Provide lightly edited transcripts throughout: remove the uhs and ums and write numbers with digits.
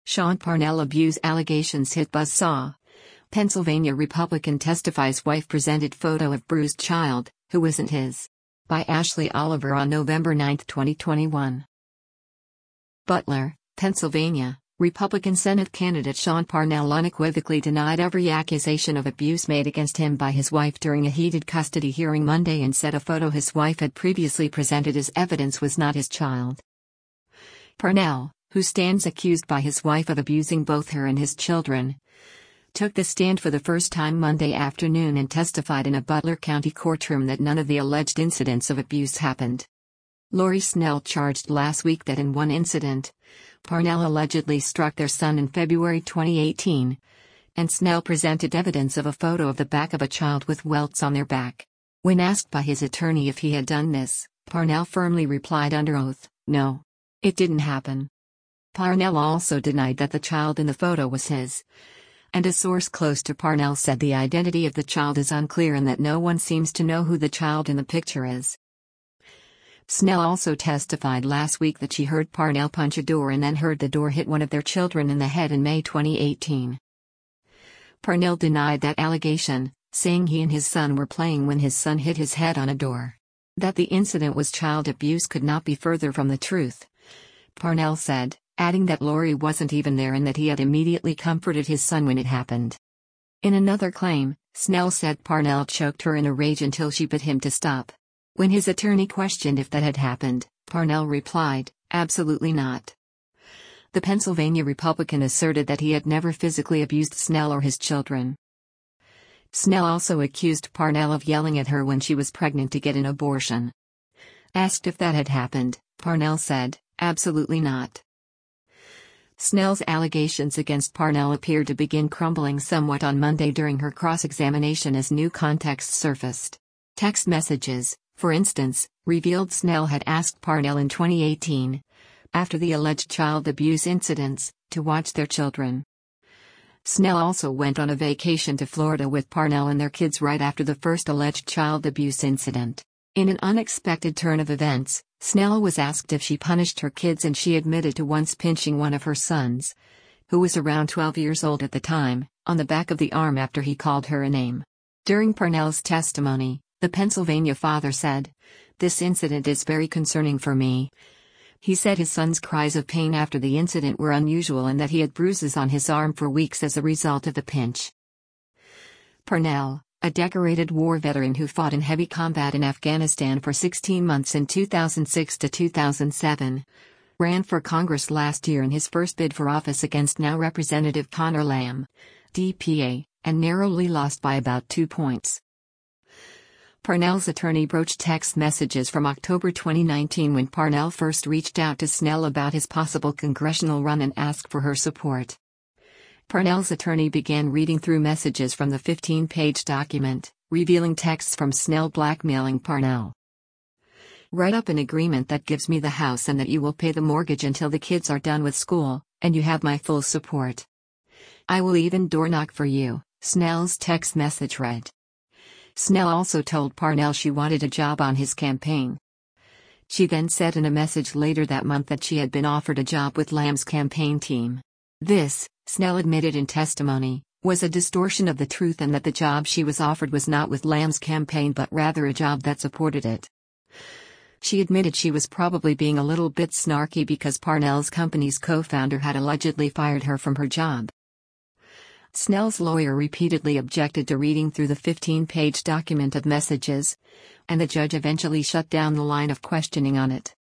Sean Parnell abuse allegations hit buzzsaw. Pennsylvania Republican testifies wife presented photo of bruised child, who wasn't his. By Ashley Oliver on November 9, 2021. Butler, Pennsylvania, Republican Senate candidate Sean Parnell unequivocally denied every accusation of abuse made against him by his wife during a heated custody hearing Monday and said a photo his wife had previously presented as evidence was not his child. Parnell, who stands accused by his wife of abusing both her and his children, took the stand for the first time Monday afternoon and testified in a Butler County courtroom that none of the alleged incidents of abuse happened. Lori Snell charged last week that in one incident, Parnell allegedly struck their son in February 2018, and Snell presented evidence of a photo of the back of a child with welts on their back. When asked by his attorney if he had done this, Parnell firmly replied under oath, "No. It didn't happen." Parnell also denied that the child in the photo was his, and a source close to Parnell said the identity of the child is unclear and that no one seems to know who the child in the picture is. Snell also testified last week that she heard Parnell punch a door and then heard the door hit one of their children in the head in May 2018. Parnell denied that allegation, saying he and his son were playing when his son hit his head on a door. That the incident was child abuse could not be further from the truth, Parnell said, adding that Lori wasn't even there and that he had immediately comforted his son when it happened. In another claim, Snell said Parnell choked her in a rage until she bid him to stop. When his attorney questioned if that had happened, Parnell replied, "Absolutely not." The Pennsylvania Republican asserted that he had never physically abused Snell or his children. Snell also accused Parnell of yelling at her when she was pregnant to get an abortion. Asked if that had happened, Parnell said, "Absolutely not." Snell's allegations against Parnell appeared to begin crumbling somewhat on Monday during her cross-examination as new context surfaced. Text messages, for instance, revealed Snell had asked Parnell in 2018, after the alleged child abuse incidents, to watch their children. Snell also went on a vacation to Florida with Parnell and their kids right after the first alleged child abuse incident. In an unexpected turn of events, Snell was asked if she punished her kids and she admitted to once pinching one of her sons, who was around 12 years old at the time, on the back of the arm after he called her a name. During Parnell's testimony, the Pennsylvania father said, "This incident is very concerning for me." He said his son's cries of pain after the incident were unusual and that he had bruises on his arm for weeks as a result of the pinch. Parnell, a decorated war veteran who fought in heavy combat in Afghanistan for 16 months in 2006 to 2007, ran for Congress last year in his first bid for office against now Representative Conor Lamb, DPA, and narrowly lost by about 2 points. Parnell's attorney broached text messages from October 2019 when Parnell first reached out to Snell about his possible congressional run and asked for her support. Parnell's attorney began reading through messages from the 15-page document, revealing texts from Snell blackmailing Parnell. "Write up an agreement that gives me the house and that you will pay the mortgage until the kids are done with school, and you have my full support. I will even door knock for you," Snell's text message read. Snell also told Parnell she wanted a job on his campaign. She then said in a message later that month that she had been offered a job with Lamb's campaign team. This, Snell admitted in testimony, was a distortion of the truth and that the job she was offered was not with Lamb's campaign but rather a job that supported it. She admitted she was probably being a little bit snarky because Parnell's company's co-founder had allegedly fired her from her job. Snell's lawyer repeatedly objected to reading through the 15-page document of messages, and the judge eventually shut down the line of questioning on it.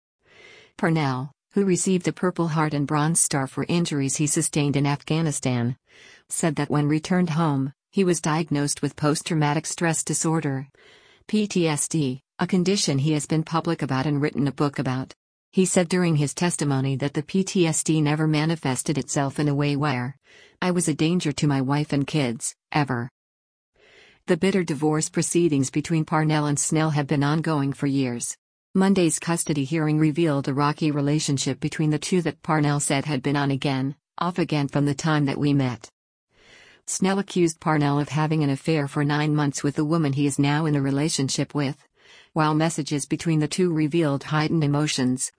Parnell, who received a Purple Heart and Bronze Star for injuries he sustained in Afghanistan, said that when returned home, he was diagnosed with post-traumatic stress disorder, PTSD, a condition he has been public about and written a book about. He said during his testimony that the PTSD never manifested itself in a way where I was a danger to my wife and kids, ever. The bitter divorce proceedings between Parnell and Snell have been ongoing for years. Monday's custody hearing revealed a rocky relationship between the two that Parnell said had been on again, off again from the time that we met. Snell accused Parnell of having an affair for 9 months with the woman he is now in a relationship with. While messages between the two revealed heightened emotions,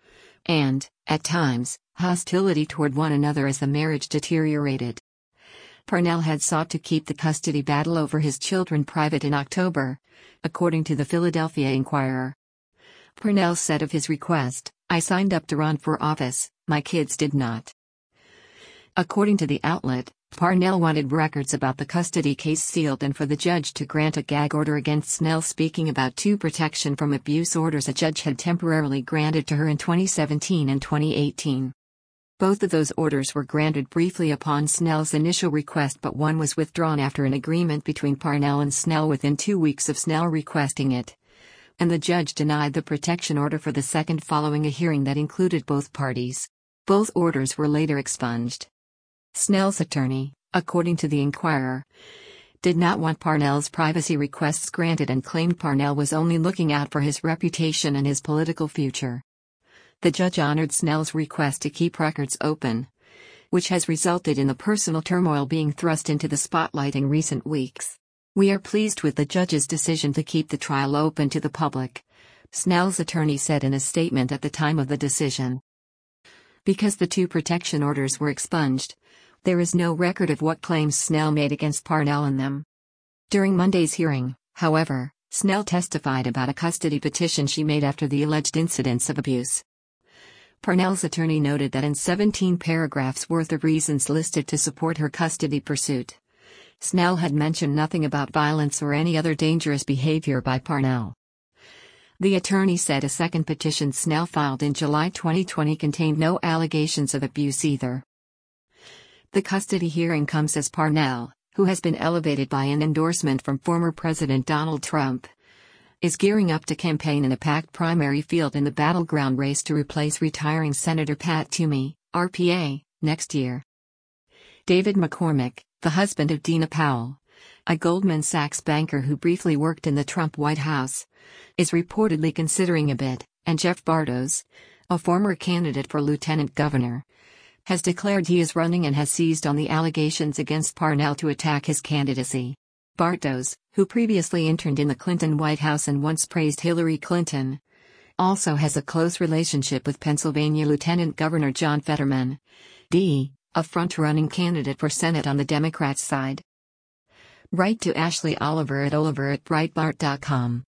and, at times, hostility toward one another as the marriage deteriorated. Parnell had sought to keep the custody battle over his children private in October, according to the Philadelphia Inquirer. Parnell said of his request, "I signed up to run for office, my kids did not." According to the outlet, Parnell wanted records about the custody case sealed and for the judge to grant a gag order against Snell, speaking about two protection from abuse orders a judge had temporarily granted to her in 2017 and 2018. Both of those orders were granted briefly upon Snell's initial request, but one was withdrawn after an agreement between Parnell and Snell within 2 weeks of Snell requesting it. And the judge denied the protection order for the second following a hearing that included both parties. Both orders were later expunged. Snell's attorney, according to the Inquirer, did not want Parnell's privacy requests granted and claimed Parnell was only looking out for his reputation and his political future. The judge honored Snell's request to keep records open, which has resulted in the personal turmoil being thrust into the spotlight in recent weeks. "We are pleased with the judge's decision to keep the trial open to the public," Snell's attorney said in a statement at the time of the decision. Because the two protection orders were expunged, there is no record of what claims Snell made against Parnell in them. During Monday's hearing, however, Snell testified about a custody petition she made after the alleged incidents of abuse. Parnell's attorney noted that in 17 paragraphs worth of reasons listed to support her custody pursuit, Snell had mentioned nothing about violence or any other dangerous behavior by Parnell. The attorney said a second petition Snell filed in July 2020 contained no allegations of abuse either. The custody hearing comes as Parnell, who has been elevated by an endorsement from former President Donald Trump, is gearing up to campaign in a packed primary field in the battleground race to replace retiring Senator Pat Toomey, RPA, next year. David McCormick, the husband of Dina Powell, a Goldman Sachs banker who briefly worked in the Trump White House, is reportedly considering a bid, and Jeff Bartos, a former candidate for lieutenant governor, has declared he is running and has seized on the allegations against Parnell to attack his candidacy. Bartos, who previously interned in the Clinton White House and once praised Hillary Clinton, also has a close relationship with Pennsylvania Lieutenant Governor John Fetterman, D., a front-running candidate for Senate on the Democrats' side. Write to Ashley Oliver at Breitbart.com.